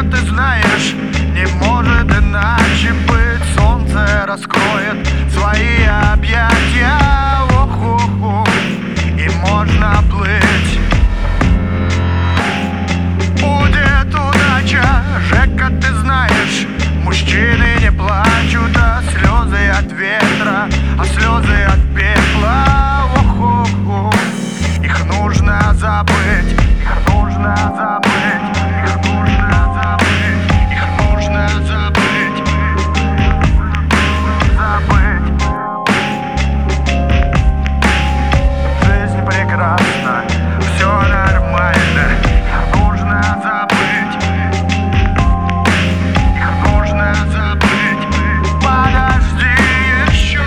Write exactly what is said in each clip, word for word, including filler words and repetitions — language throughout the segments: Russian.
ты знаешь, не может иначе быть. Солнце раскроет свои объятия, ох-ох-ох, и можно плыть. Будет удача, Жека, ты знаешь, мужчины не плачут, а слезы от ветра, а слезы от пепла, ох-ох-ох. Их нужно забыть, их нужно забыть, их нужно забыть, их нужно забыть, забыть. Жизнь прекрасна, все нормально, их нужно забыть, их нужно забыть. Подожди еще.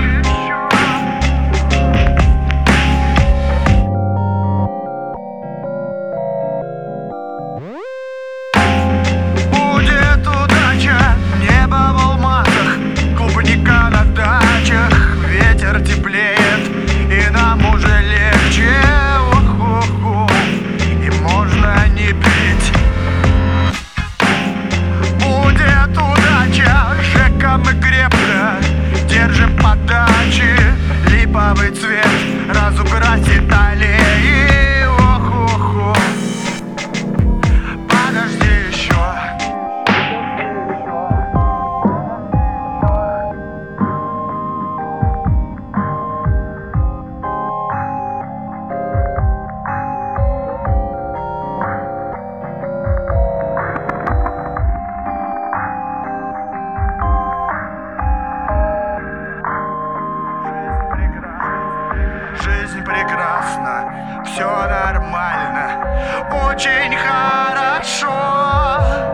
Будет удача, небо в алмазах, клубника на дачах, ветер теплеет, и нам уже легче, ох-ох-ох, и можно не пить. Будет удача, Жека, мы крепко держим подачи, липовый цвет разукрасит аллеи, ох-ох-ох. Подожди еще. Жизнь прекрасна, все нормально, очень хорошо.